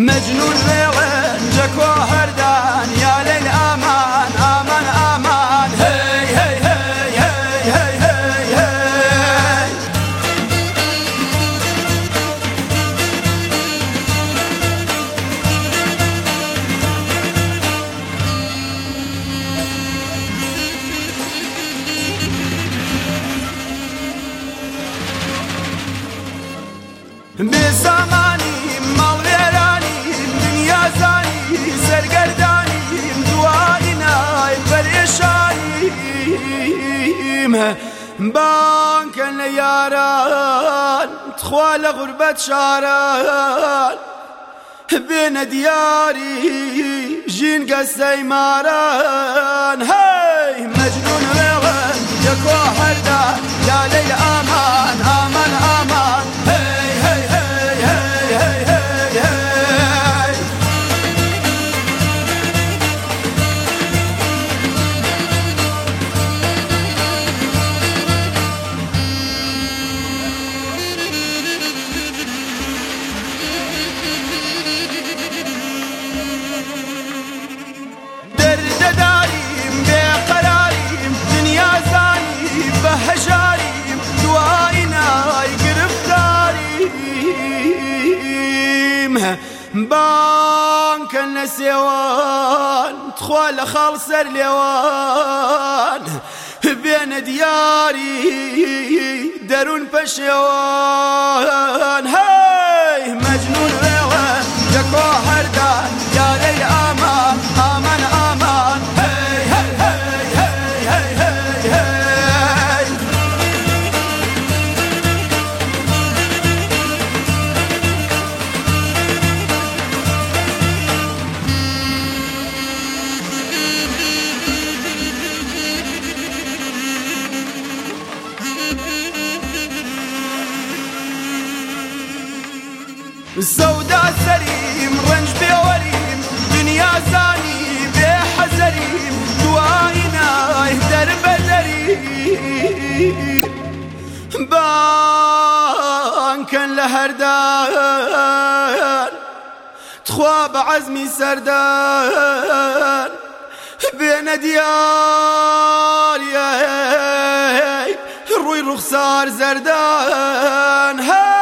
مجنون ليوان جاكو هردان يا ليل امان امان امان هي هي هي هي هي هي بزماني موليراني دنيا زاني سرگرداني دوائنا بريشاني بانك لياران تخوال غربة شاران بين دياري جين قسي ماران هاي مجنون غيوان يكو حردان يا ليل امان امان امان هاي هاي هاي هاي هاي هاي هاي درد داريم بقراريم دنيا زاني بهجاريم دوائنا قرفتاريم بانك النسيوان تخوال خالصر ليوان بين دياري درون بشيوان هاي مجنون ليوان جاكو هردان يا ليل امان امان امان هاي هاي هاي هاي هاي هاي هاي السوداء سليم رنج بوريم دنيا زاني بحزريم دوائنا يهدر بدريم بانكا لهردان تخواب عزمي سردان بين دياري الروي رخصار زردان